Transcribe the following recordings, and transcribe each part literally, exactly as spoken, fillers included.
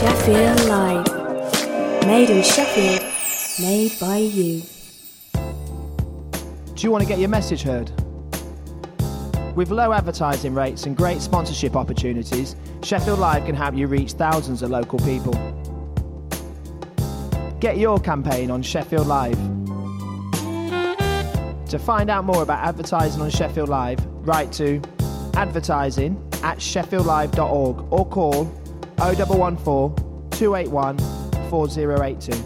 Sheffield Live. Made in Sheffield, made by you. Do you want to get your message heard? With low advertising rates and great sponsorship opportunities, Sheffield Live can help you reach thousands of local people. Get your campaign on Sheffield Live. To find out more about advertising on Sheffield Live, write to advertising at sheffield live dot org or call oh one one four, two eight one, four oh eight two.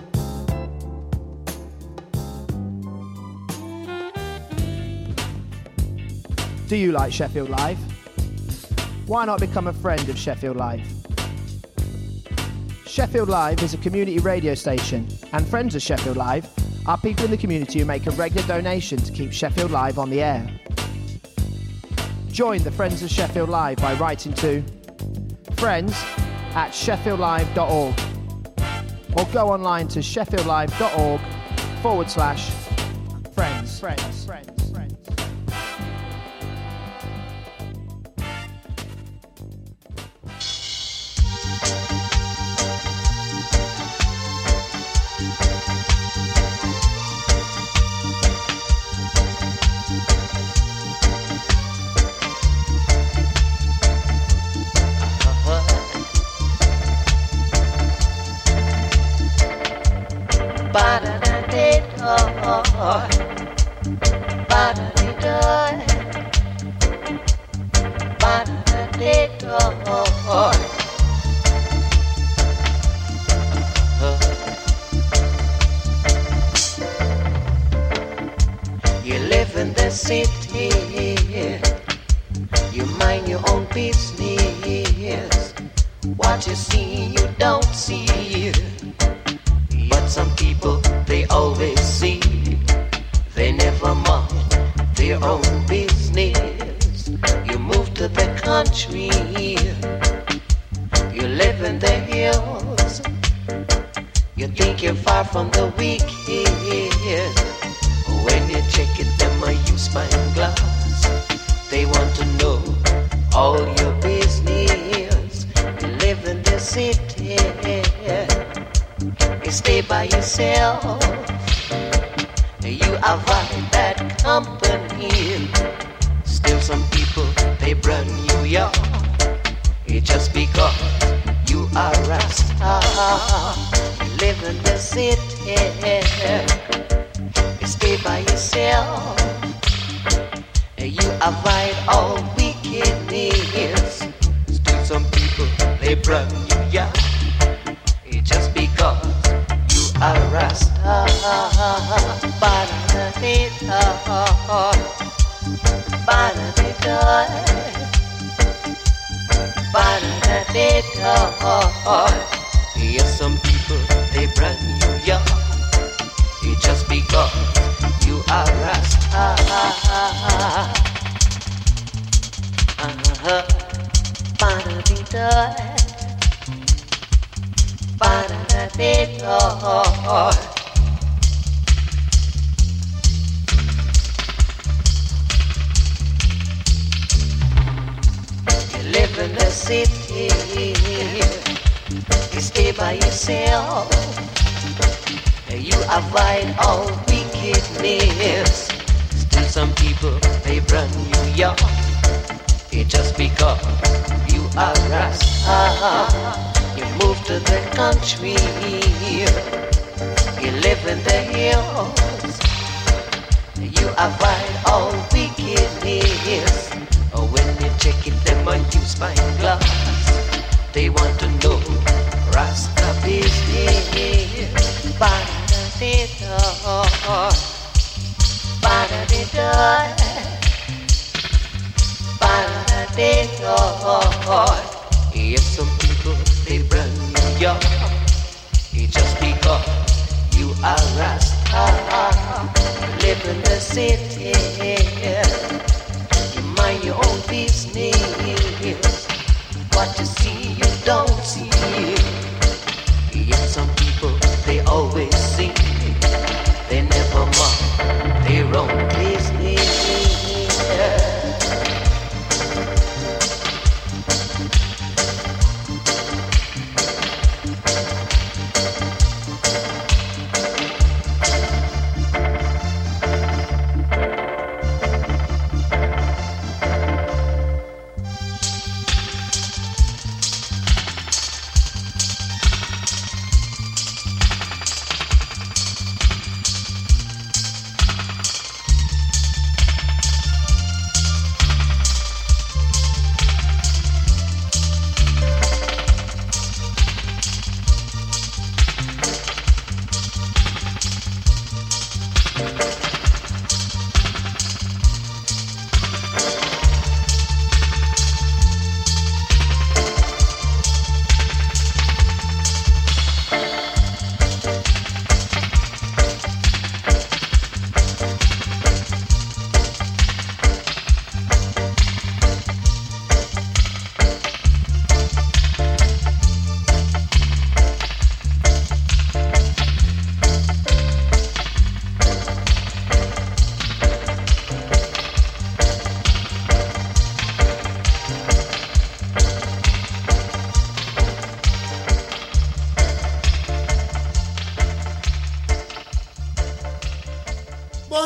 Do you like Sheffield Live? Why not become a friend of Sheffield Live? Sheffield Live is a community radio station, and friends of Sheffield Live are people in the community who make a regular donation to keep Sheffield Live on the air. Join the Friends of Sheffield Live by writing to friends at sheffield live dot org or go online to sheffield live dot org forward slash friends. Friends. Friends. Friends. You live in the city, you mind your own business. What you see, you don't see. But some people, they always see. They never mind their own business. You move to the country, you live in the hills. You think you're far from the wicked. When you check it, them are use spyglass. They want to know all your business. You live in the city, you stay by yourself. You avoid that company. Still some people, they brand you young. It's just because you are Rasta. You live in the city, you stay by yourself. You avoid all wickedness. Still some people, they brand you young. It's just because you are Rasta. Ba-da-da-dee-da, ba-da-dee-da, ba-da-da-dee-da. Yes, some people, they brand you young. It's just because you are Rasta. Uh-huh. Ba-da-dee-da, ba-da-da-dee-da. You live in the city, you stay by yourself. You avoid all wickedness. Still some people, they brand you young. It's just because you are Rasta. You move to the country, you live in the hills. You avoid all wickedness. When you check it, them on you spyglass. They want to know Rasta business. Ba-da-da-dee-da, ba-da-dee-da, ba-da-da-dee-da. Yes, some people, they brand you young. It's just because you are Rasta. You live in the city, you mind your own business. What you see, you don't see. Yet some people, they always sing. They never mind their own business.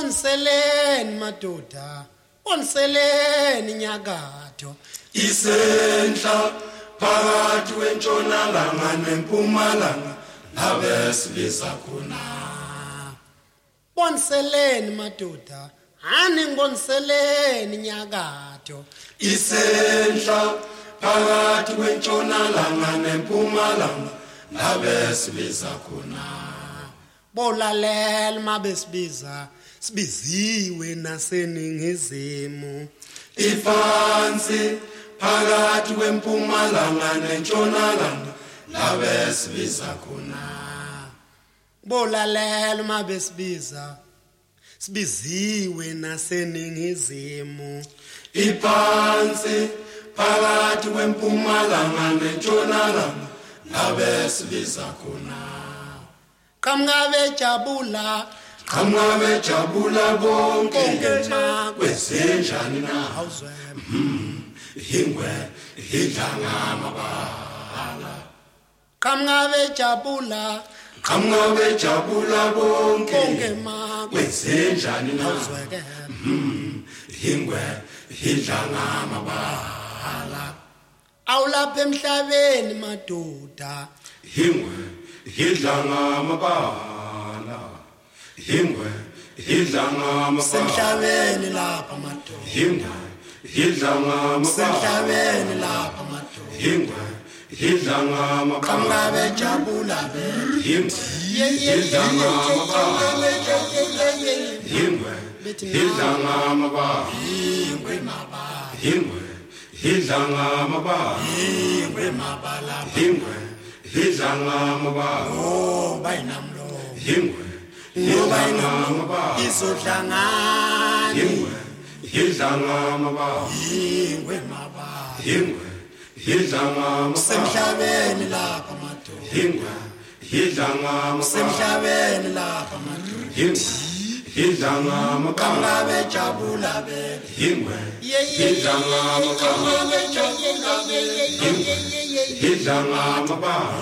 Bonseleni madoda, bonseleni nyakatho. Isentla phakathi kwentshonalanga nempumalanga nabesibiza khona. Bonseleni madoda, hani ngonseleni nyakatho. Isentla phakathi kwentshonalanga nempumalanga nabesibiza khona. Bolalela mabesibiza, sibiziwe naseningizimu. Ifansi phakathi kwempumalanga nentshonalanga nabesibiza khona. Bolalela mabesibiza, sibiziwe naseningizimu. Ifansi phakathi kwempumalanga nentshonalanga nabesibiza khona. Qhamuka bejabula, Qhamuka bejabula bonke bonke kwezenjani na awuzwe. ingwe idla ngamabala. Qhamuka bejabula, Qhamuka bejabula bonke bonke ma kwezenjani na awuzweke. ingwe idla ngamabala. Awulapha emhlabeni madoda, ingwe idla ngamabala. ingwe idla ngamabala. semhlabeni lapha madoda, ingwe idla ngamabala. semhlabeni lapha madoda. ingwe idla ngamabala. Qhamuka bejabula be, ingwe idla ngamabala. ingwe idla ngamabala. ingwe mabala, ingwe idla ngamabala. ingwe mabala. ingwe idla ngamabala. Oh bayinamlo, ingwe idla ngamabala. izodlangani. ingwe idla ngamabala. Ingwe mabala, ingwe idla ngamabala. semhlabeni lapha madoda, ingwe idla ngamabala. semhlabeni lapha madoda. ingwe idla ngamabala. Qhamuka bejabula be, ingwe idla ngamabala. idla ngamabala.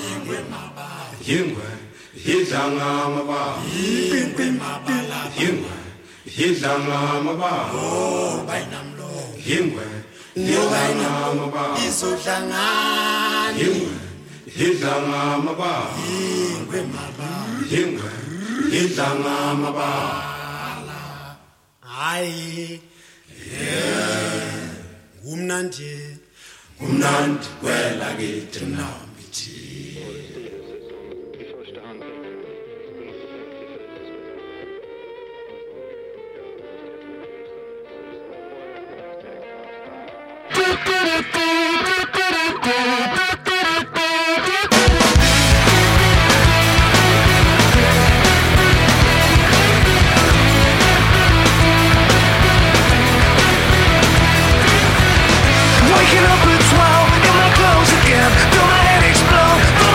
ingwe idla ngamabala. ingwe mabala. ingwe idla ngamabala. Oh bayinamlo, ingwe idla ngamabala. izodlangani. ingwe idla ngamabala. Ingwe mabala, ingwe idla ngamabala. hayi ngumnandi. Umnandi kwelakithi namithi. Waking up at twelve, in my clothes again, feel my head explode.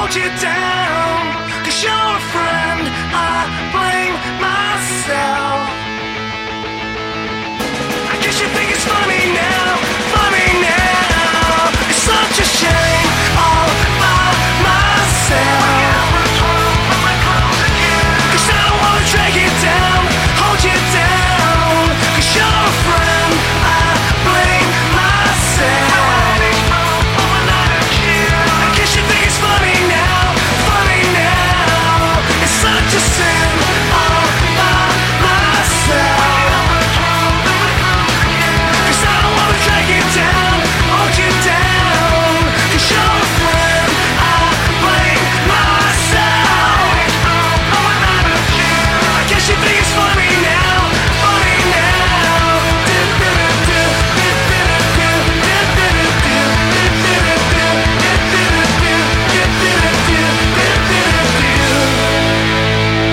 hold you down, 'cause you're a friend, I blame myself. I guess you think it's funny now, funny now. It's such a shame, all by myself. 'Cause I don't wanna drag you down, hold you down, 'cause you're a friend, I blame myself. I guess you think it's funny now, funny now. It's such a sin, all by myself. 'Cause I don't wanna drag you down, hold you down, 'cause you're a friend, I blame myself. I guess you think it's funny now, funny now. Do-do-do-do, do-do-do-do, do-do-do-do, do-do-do-do, do-do-do-do, do-do-do-do.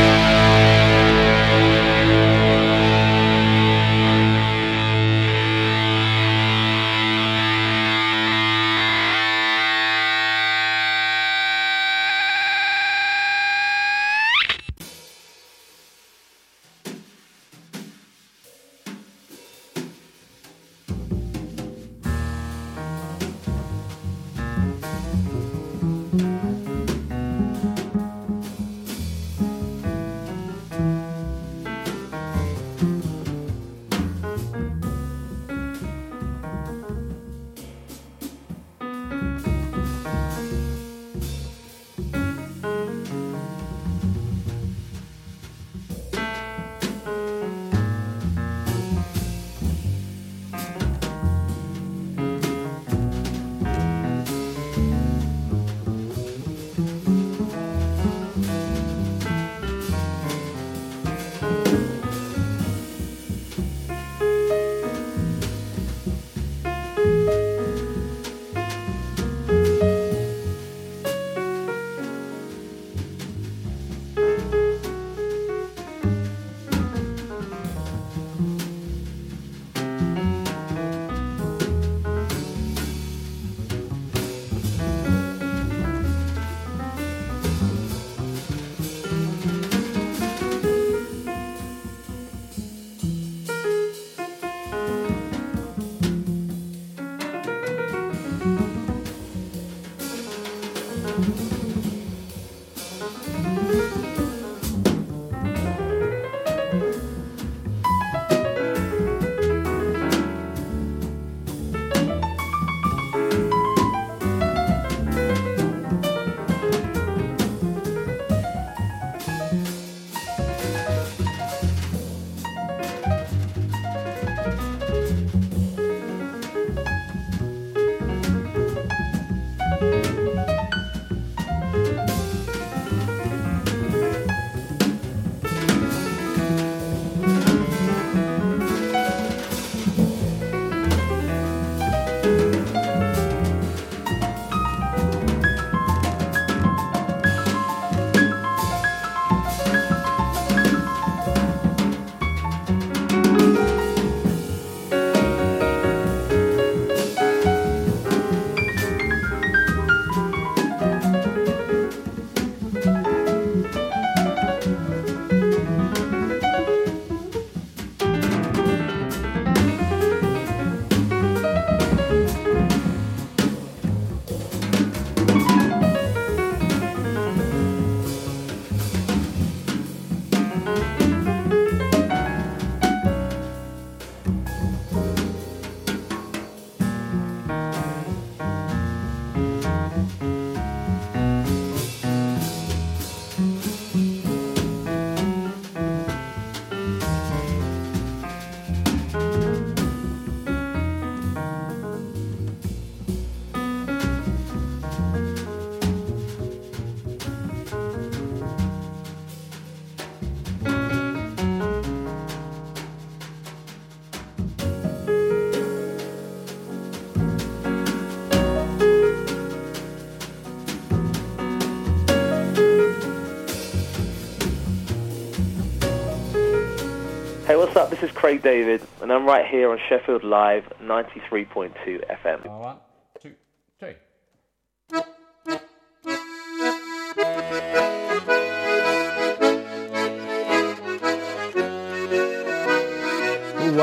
Hey, what's up? This is Craig David, and I'm right here on Sheffield Live, ninety-three point two F M. One, two, three.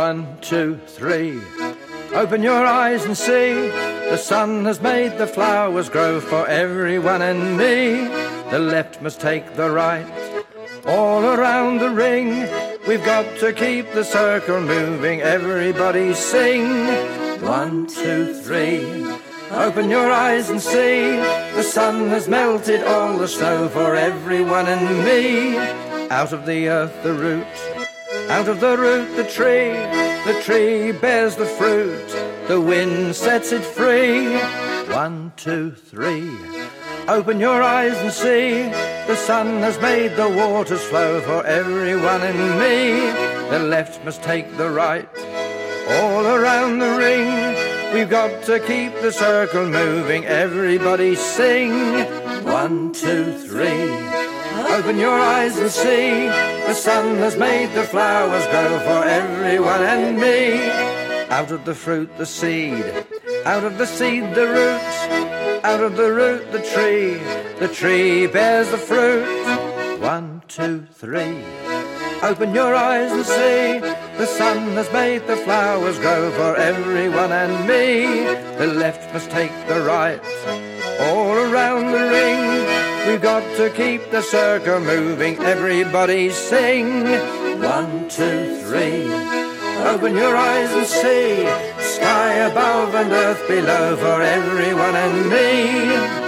One, two, three. Open your eyes and see. The sun has made the flowers grow for everyone and me. The left must take the right. All around the ring, we've got to keep the circle moving. Everybody sing. One, two, three. Open your eyes and see. The sun has melted all the snow for everyone and me. Out of the earth the root, out of the root the tree. The tree bears the fruit, the wind sets it free. One, two, three. Open your eyes and see. The sun has made the waters flow for everyone and me. The left must take the right. All around the ring, we've got to keep the circle moving. Everybody sing. One, two, three. Open your eyes and see. The sun has made the flowers grow for everyone and me. Out of the fruit the seed, out of the seed the root, out of the root the tree. The tree bears the fruit. One, two, three. Open your eyes and see. The sun has made the flowers grow for everyone and me. The left must take the right. All around the ring, we've got to keep the circle moving. Everybody sing. One, two, three. Open your eyes and see. Sky above and earth below for everyone and me.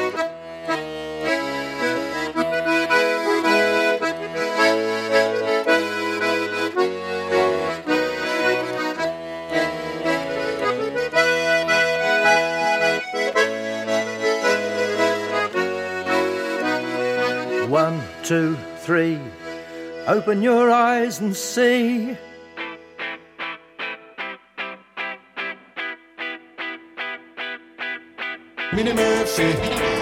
One, two, three. Open your eyes and see. Minnie Murphy.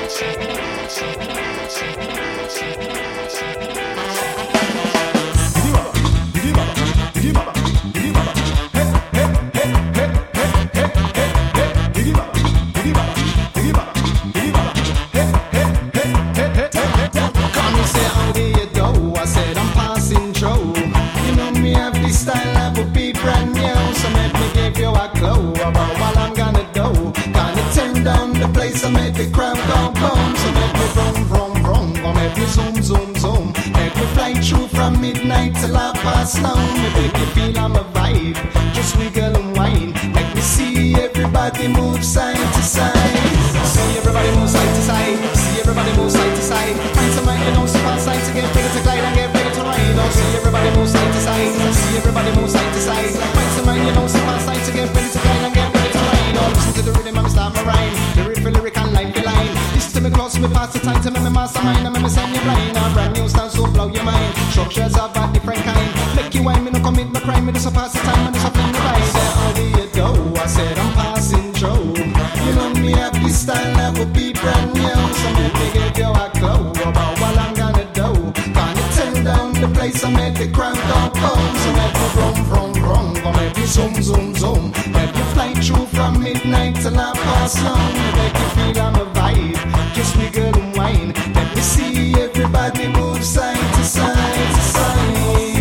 Style that would be brand new, so let me give you a clue about what I'm gonna do. Gonna turn down the place, I make the crowd go boom. So make me vroom, vroom, vroom, or make me zoom, zoom, zoom. Make me fly through from midnight till I pass now. Me make you feel I'm a vibe, just wiggle and whine. Make me see everybody move side to side. See everybody move side to side. See everybody move side to side. Find somebody you know, step outside to get ready to glide and get ready to ride. Oh, see everybody move side to side. See everybody move side to side. Find somebody you know, step outside to get ready to glide and get ready to ride. Oh, listen to the rhythm and start my rhyme. The riff, lyric and line for line. Listen to me close, me pass the time to me, me mastermind. And me send you blind. A brand new style so blow your mind. Structures of a different kind. Make you wine, me no commit no crime. Me just a pass the time and just a fling the ride. Say, how do you do? I said I'm passing through. You know me have this style that would be brand new. So make me give you a clue about what I'm gonna do. Gonna turn down the place, I make the crowd go boom. So make me vroom, vroom, vroom, or make me zoom, zoom, zoom. Make me fly through from midnight till I pass long. Make you feel I'm a vibe, just wiggle and whine. Let me see everybody move side to side to side.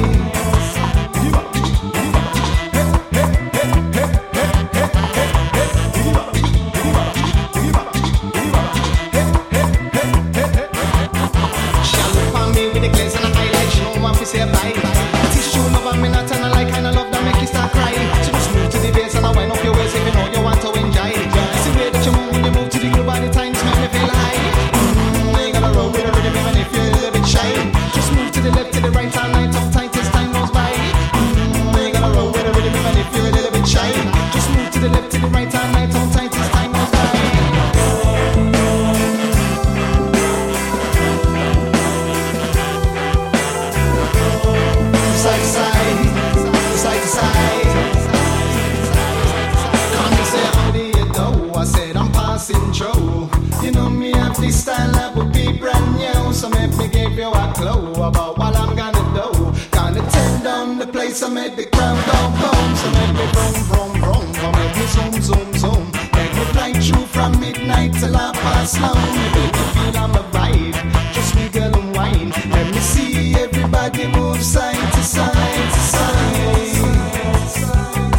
Say bye bye. Tissue love me not and I like kind of love that make you start crying. So just move to the bass and I wind up your waist if you know you want to enjoy. It's the way that you move when you move to the groove by the times make me feel high. Mm, ain't gonna roll with a rhythm even if you're a little bit shy. Just move to the left to the right all night up tight as time goes by. Mm, ain't gonna roll with a rhythm even if you're a little bit shy. Just move to the left to the right all night up tight as time goes by. Side to side, side to side. Come and say how do you do? I said I'm passing through. You know me have this style that would be brand new. So make me give you a clue about what I'm gonna do. Gonna turn down the place, I make the crowd go boom. So make me vroom, vroom, vroom, or make me zoom, zoom, zoom. Make me fly through from midnight till I pass long. Make me feel I'm a vibe, just wiggle and whine. Let me see everybody move side to side to side.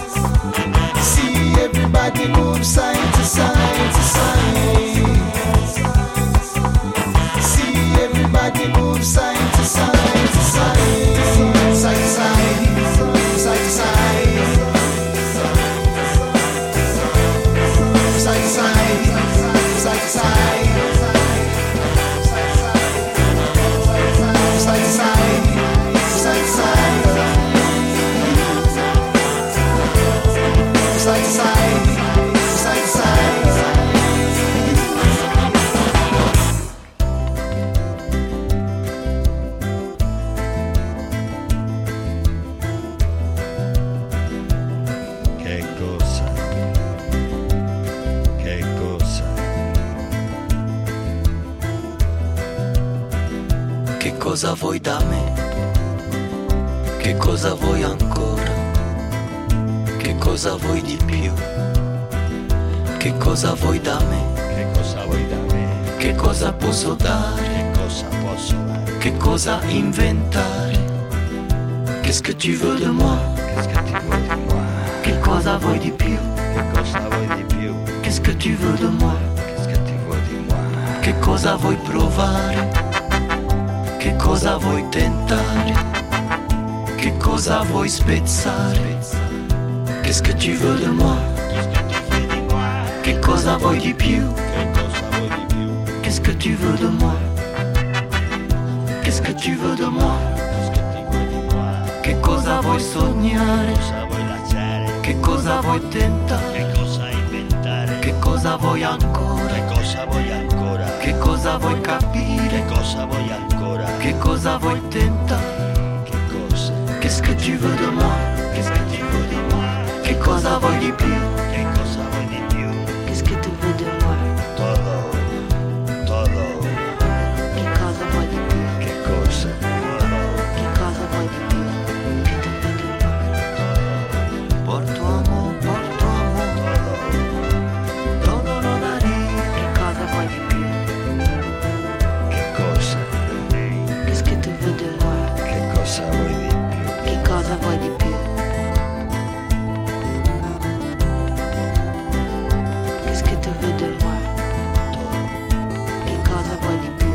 Che cosa vuoi da me? Che cosa vuoi ancora? Che cosa vuoi di più? Che cosa vuoi da me? Che cosa vuoi da me? Che cosa posso dare? Che cosa posso dare? Che cosa inventare? Qu'est-ce que tu veux de moi? Qu'est-ce que tu veux de moi? Che cosa vuoi di più? Che cosa vuoi di più? Qu'est-ce que tu veux de moi? Qu'est-ce que tu veux di moi? Che cosa vuoi provare? Che cosa vuoi tentare? Che cosa vuoi spezzare? Qu'est-ce que tu veux de moi? Qu'est-ce que tu veux di moi? Che cosa vuoi di più? Che cosa vuoi di più? Qu'est-ce que tu veux de moi? Qu'est-ce que tu veux de moi? Qu'est-ce que tu veux di moi? Che cosa vuoi sognare? Cosa vuoi lasciare? Che cosa vuoi tentare? Che cosa inventare? Che cosa vuoi ancora? Che cosa vuoi ancora? Che cosa vuoi capire? Che cosa vuoi ancora? Che cosa vuoi tentare? Che cosa? Qu'est-ce que tu veux de moi? Qu'est-ce que tu veux di moi? Che cosa vuoi di più? Che cosa vuoi di più? Qu'est-ce que tu veux de moi? Todo, todo. Che cosa vuoi di più? Che cosa? Todo. Che cosa vuoi di più? Che tu veux de moi? Porto amore, porto amore, todo lo daría. Che cosa vuoi di più? Che cosa? Qu'est-ce que tu veux de moi? Che cosa vuoi di più? Che cosa vuoi di più? Qu'est-ce que tu veux de moi? Che cosa vuoi di più?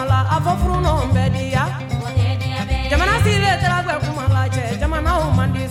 Jamana sile tera gwe kumala che jamana o mandi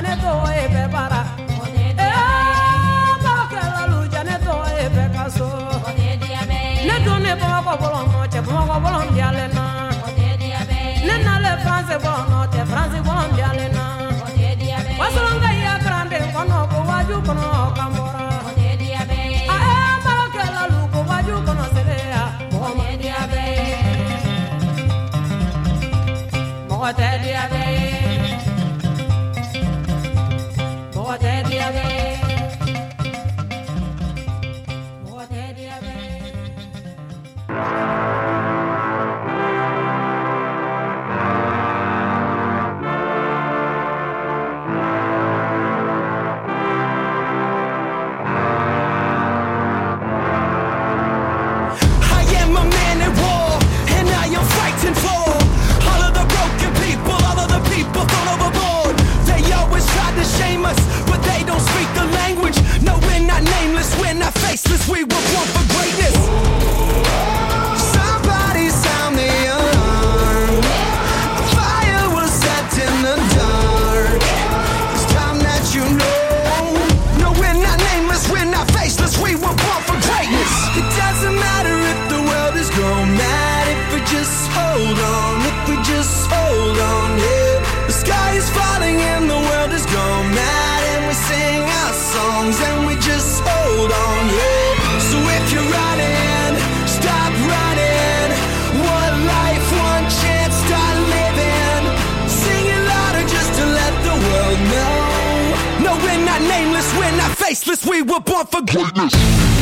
Faceless, we were born for greatness.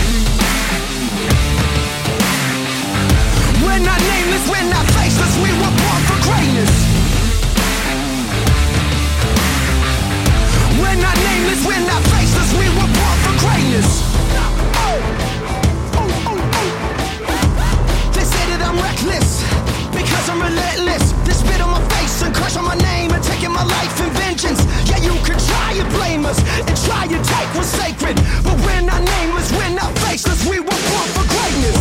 We're not nameless, we're not faceless, we were born for greatness. We're not nameless, we're not faceless, we were born for greatness. Oh. Oh, oh, oh. They say that I'm reckless because I'm relentless. They spit on my face and crush on my name and taking my life in vengeance. Yeah, you can try and blame us and try and take what's sacred, but we're not nameless, we're not faceless, we were born for greatness.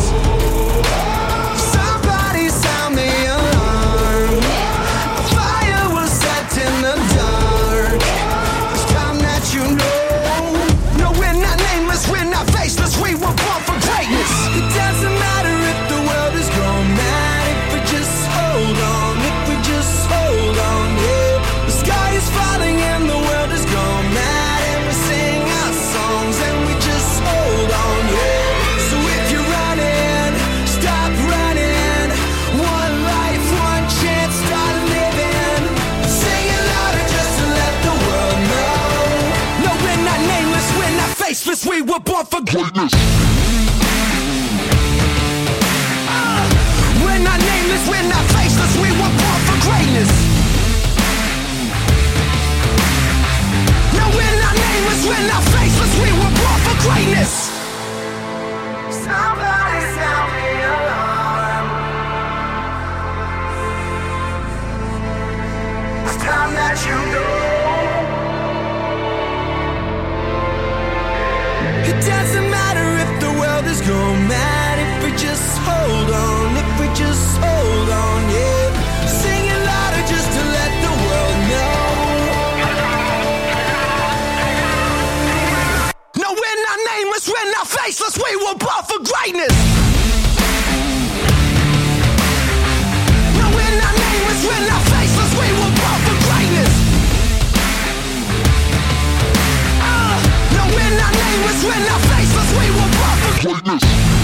Somebody sound the alarm. A fire was set in the dark. It's time that you know. No, we're not nameless, we're not faceless, we were born for greatness. It doesn't matter if the world is gone mad, if we just hold on, if we just hold on, yeah. The sky is falling and the world is gone mad, and we sing our songs and we just hold on, yeah. So if you're running, stop running. One life, one chance, start living. Sing it louder just to let the world know. No, we're not nameless, we're not faceless, we were born for greatness. Uh, we're not nameless, we're not faceless, we were born for greatness. No, we're not nameless, we're not faceless, we were born for greatness. Somebody sound the alarm. It's time that you know. It doesn't matter if the world is gone mad, if we just hold on, if we just hold on, yeah. Sing it louder just to let the world know. No, we're not nameless, we're not faceless, we were born for greatness. No, we're not nameless, we're not faceless, we were born for greatness. Uh, no, we're not nameless, we're not faceless, we were born for greatness.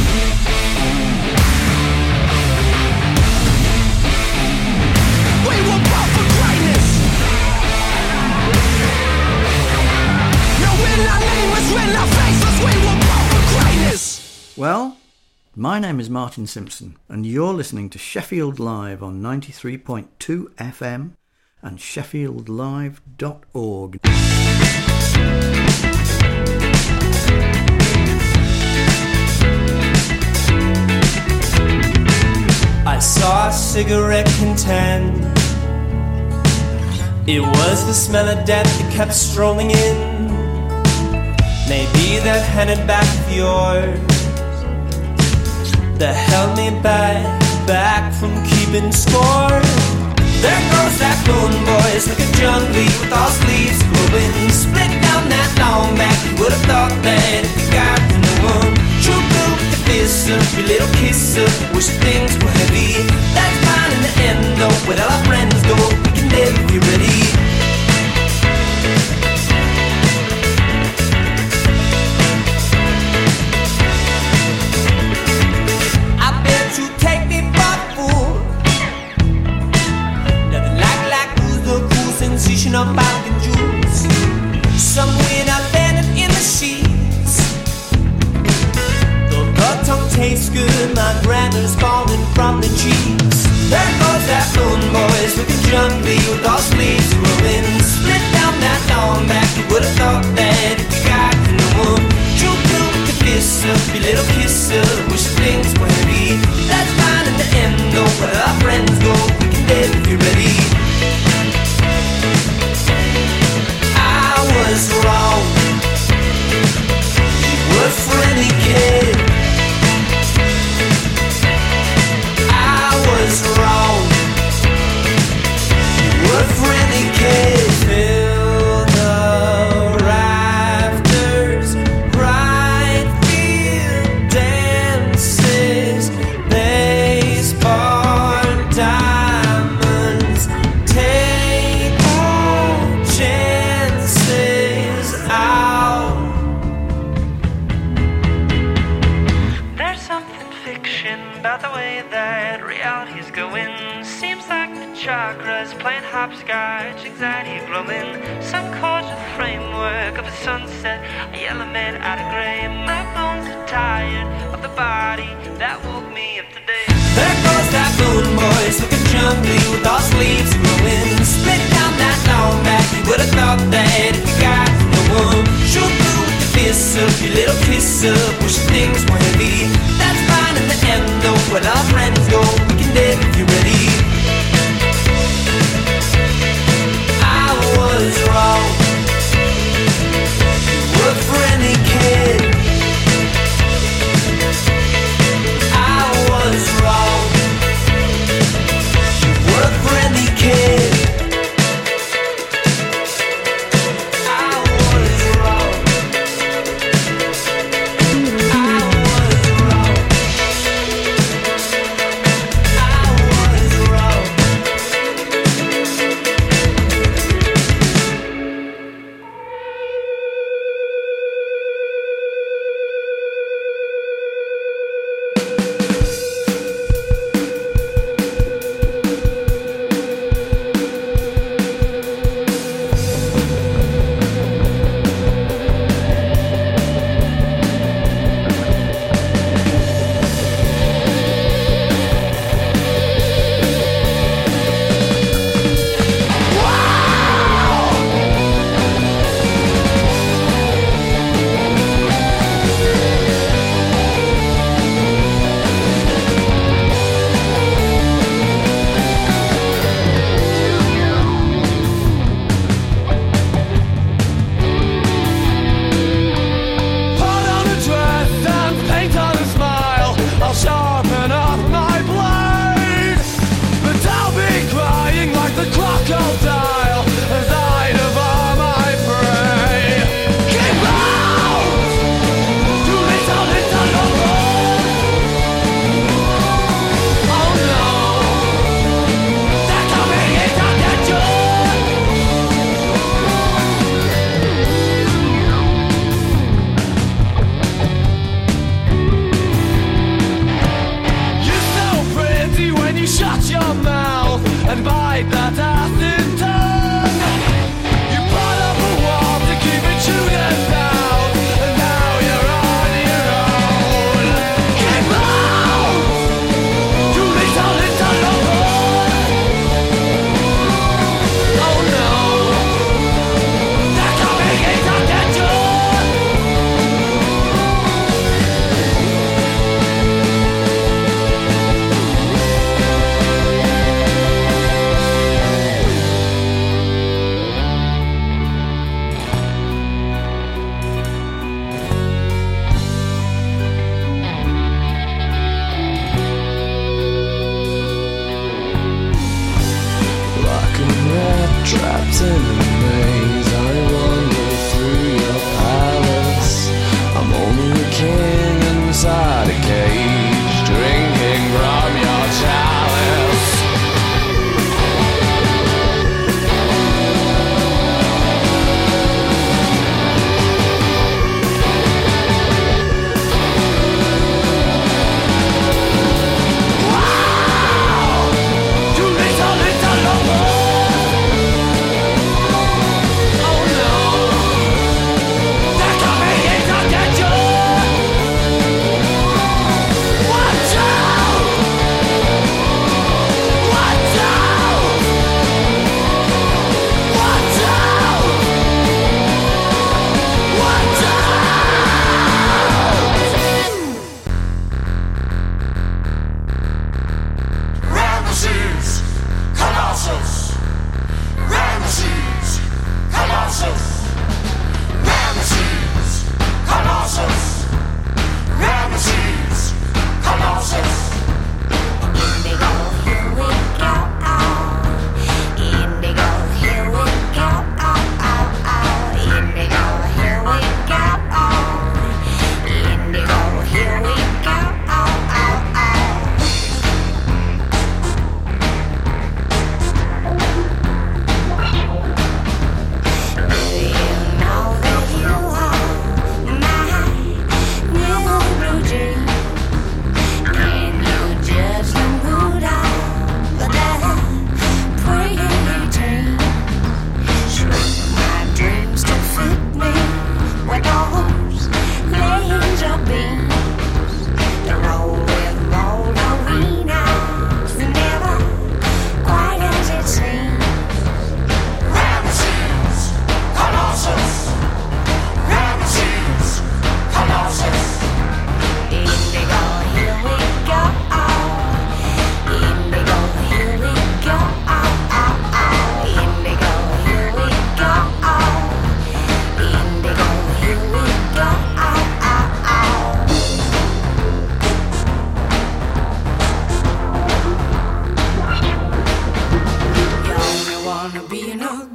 We were born for greatness. No, we're not nameless, we're not faceless, we were born for greatness. Well, my name is Martin Simpson, and you're listening to Sheffield Live on ninety-three point two F M and sheffield live dot org. I saw a cigarette contend. It was the smell of death that kept strolling in. Maybe that handed back of yours that held me back, back from keeping score. There goes that moon, boys, like a junkie with all sleeves, cool growing. Split down that long back, you would have thought that if you got to know one. True blue with the fist up, your little kiss up, wish things were heavy. That's fine in the end though, where all our friends go, we can never be ready. I bet you take me for a fool. Nothing like, like who's the cool sensation of Falcon Juice. Some winner landed in the sheets. Though the tongue tastes good, my grandar's falling from the cheeks. There goes that moon boys looking jungly with all sleeves growing. Split down that long back, you would have thought that if you got to know one. True blue with the fist up, your little kiss up, wish things were heavy. That's fine in the end though, where our friends go, we can live if you're ready. I was wrong, you were a friendly kid. I was wrong, you were a friendly kid. Fill the rafters, right field dances, baseball diamonds, take all chances out. There's something fiction about the way that reality's going. Seems like the chakras playing hopscotch, anxiety glowing. Some cordial framework of a sunset, a yellow man out of gray. My bones are tired of the body that woke me up today. There goes that moon boys looking jungly with all sleeves growing. Split down that long back, you would have thought that if you got no one. Shoot through with the fist up, your little kiss up, wish things were heavy. That's fine in the end though, where our friends go, we can live if you're ready. I was wrong, you were a friendly kid. I was wrong, you were a friendly kid.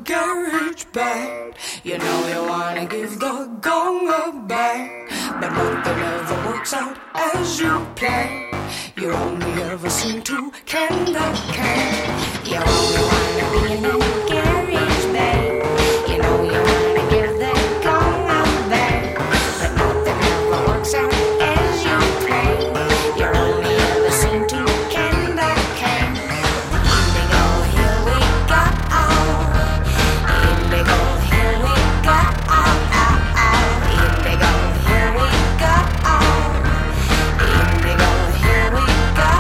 garage band. You know you wanna give the gong a bang, but nothing ever works out as you plan. You only ever seem to can the can. You only wanna be in a garage band. You know you wanna give the gong a bang, but nothing ever works out as you plan. You only ever seem to can the can. Indigo, here we go. Indigo, here we go. Indigo, here we go. Indigo, here we go.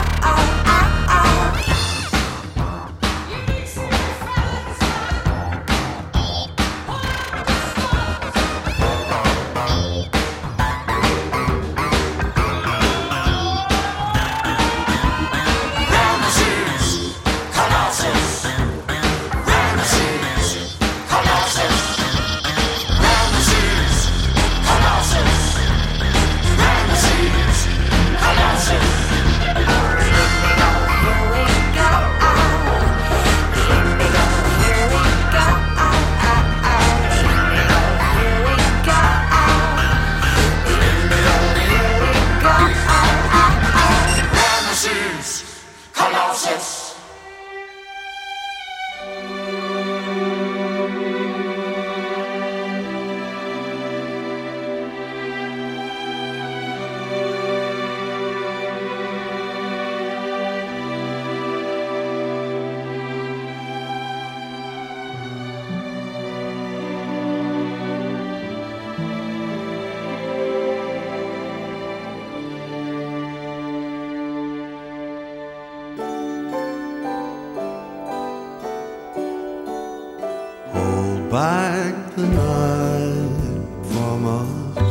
Back the night from us,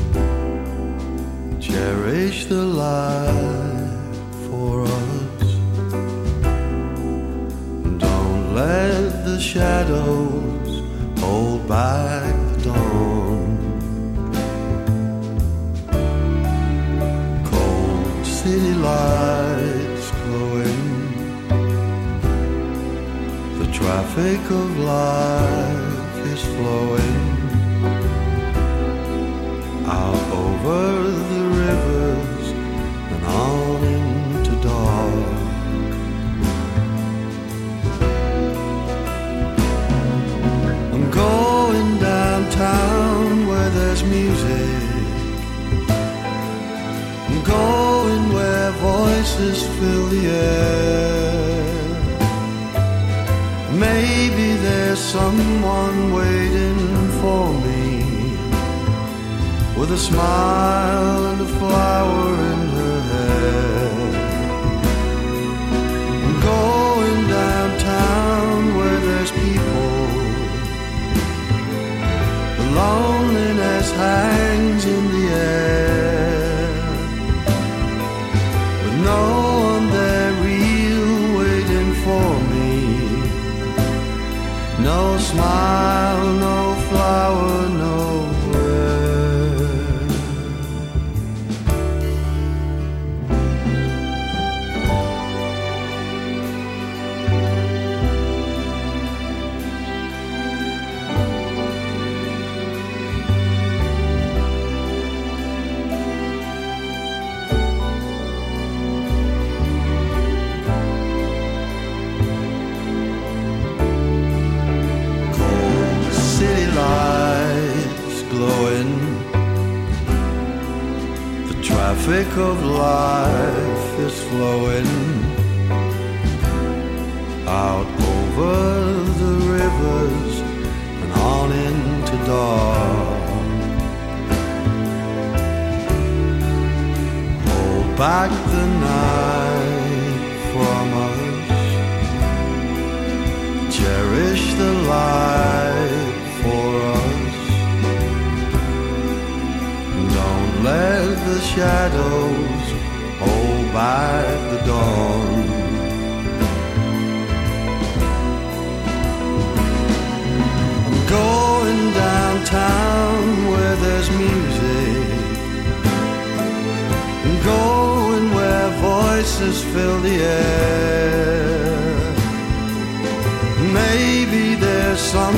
cherish the light for us. Don't let the shadows hold back the dawn. Cold city lights glowing, the traffic of life is flowing out over the rivers and on into dark. I'm going downtown where there's music. I'm going where voices fill the air. Maybe there's someone waiting for me, with a smile and a flower in her hair. I'm going downtown where there's people. The loneliness hangs in the air, with no one there real waiting for me. No smile, no flower, nowhere. Traffic of life is flowing out over the rivers and on into dark. Hold back the night from us, cherish the light for us. Don't let the shadows hold back the dawn. I'm going downtown where there's music. I'm going where voices fill the air. Maybe there's some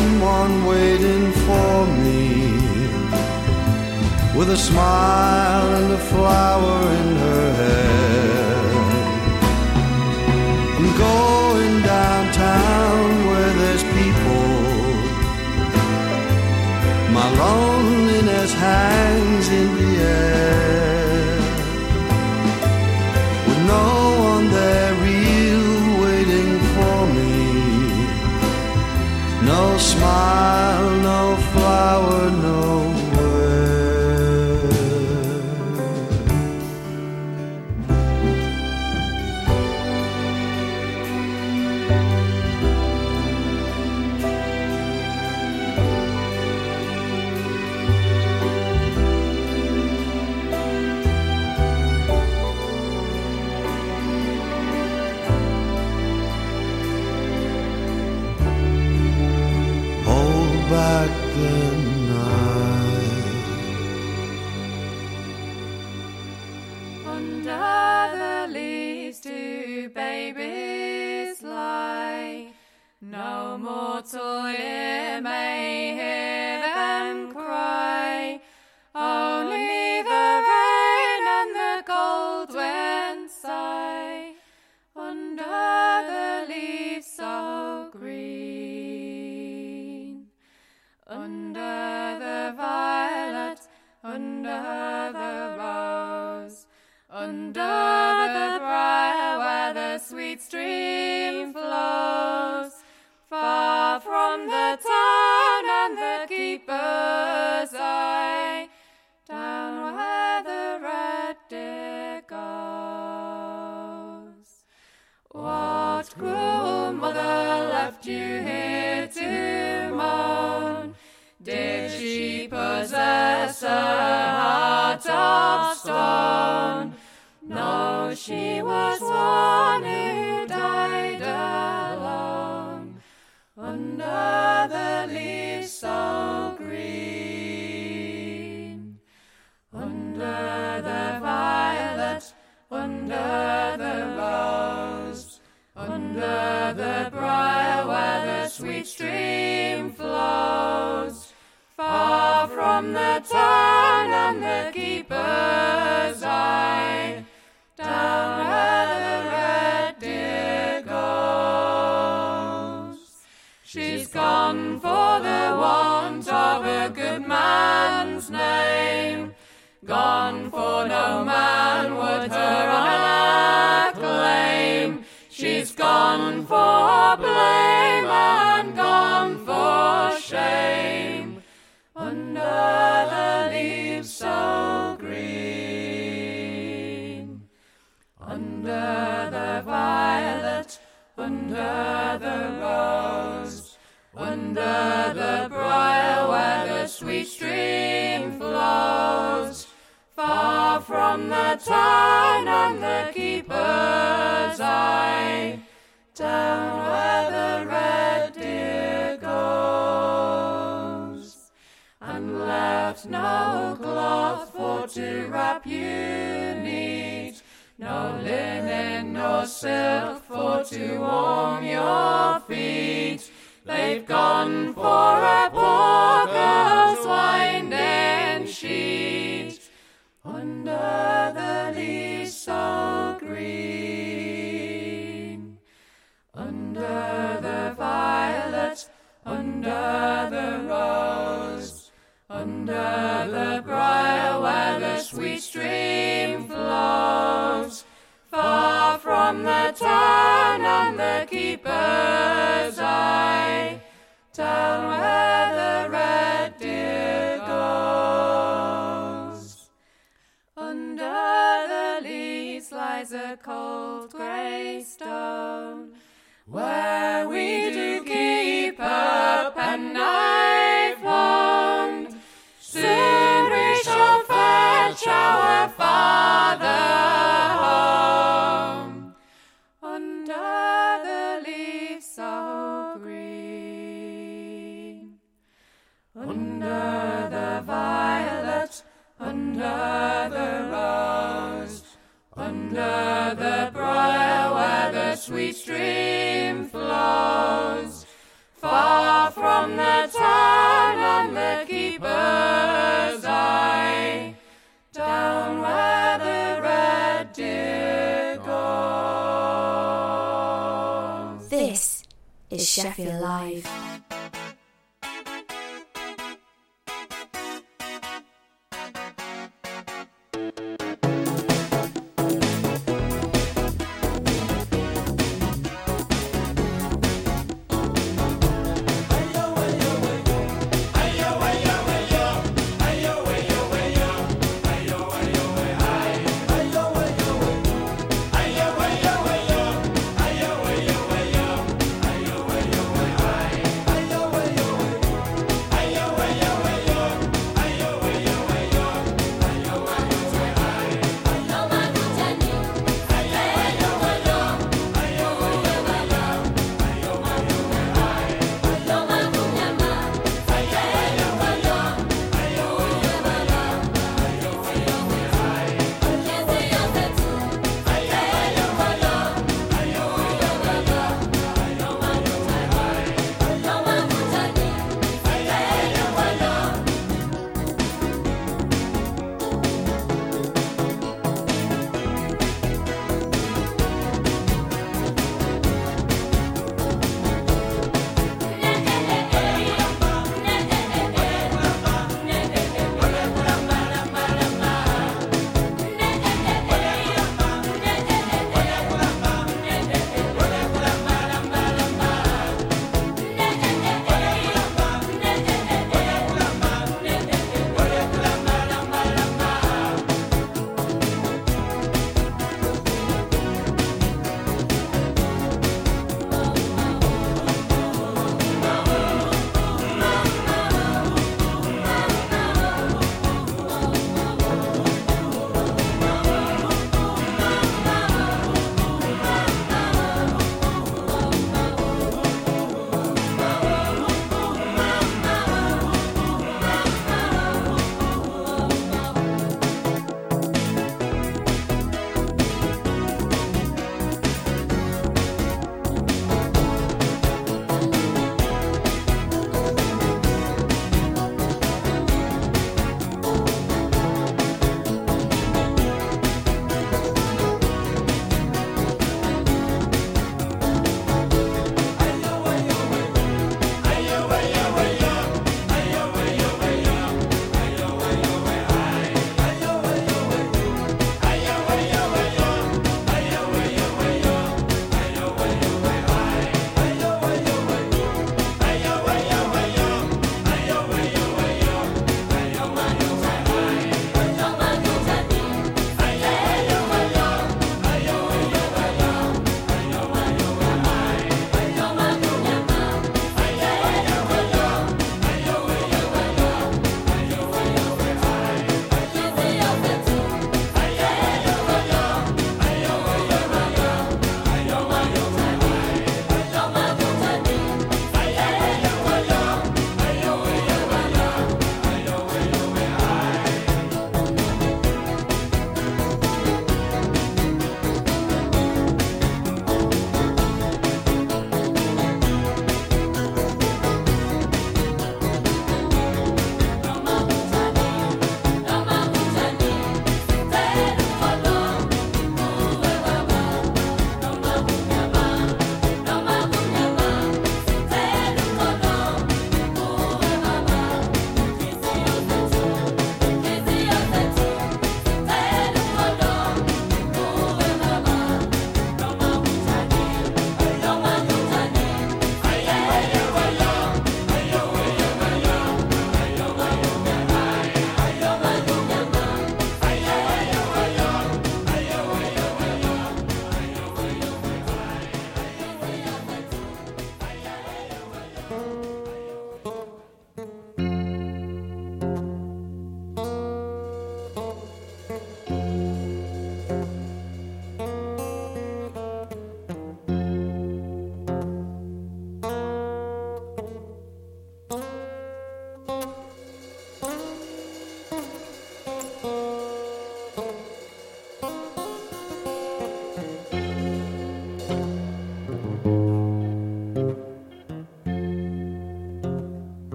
waiting for me, with a smile and a flower in her hair. I'm going downtown where there's people. My loneliness hangs in the air, with no one there real waiting for me. No smile, no flower, nowhere. Back the night. Under the leaves two babies lie, no mortal ear may hear them cry, only the rain and the cold wind sigh, under the leaves so green. Under the violet, under the rose, under the briar where the sweet stream flows, far from the town and the keeper's eye, down where the red deer goes. What cruel mother left you here to moan? Did she possess a heart of stone? No, she was one who died alone, under the leaves so green. Under the violet, under the rose, under the briar where the sweet stream flows, far from the town and the keeper's eye, down where the red deer goes. She's gone for the want of a good man's name, gone for no man would her honor claim. She's gone for blame and gone for shame, under the leaves so green. Under the violet, under the rose, under the briar where the sweet stream flows, far from the town and the keeper's eye, down where the red deer goes, and left no cloth for to wrap you neat, no linen nor silk for to warm your feet. They've gone for a poor girl's winding sheet, under the leaves so green. Under the violet, under the rose, under the briar where the sweet stream flows, far from the town and the keeper's eye, down where the red deer goes. Under the leaves lies a cold grey stone, where we do keep a penknife wand. Soon we shall fetch our father home, under the leaves so green. Under the violet, under the rose, under the briar where the sweet stream flows, far from the town is Sheffield Live.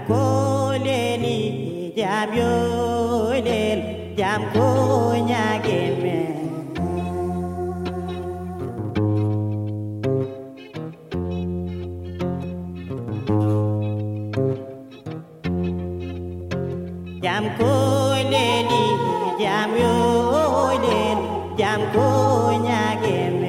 ko leni jam yo lel jam ko nyage me jam ko leni jam yo lel jam ko nyage me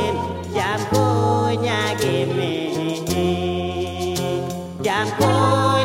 Jam ko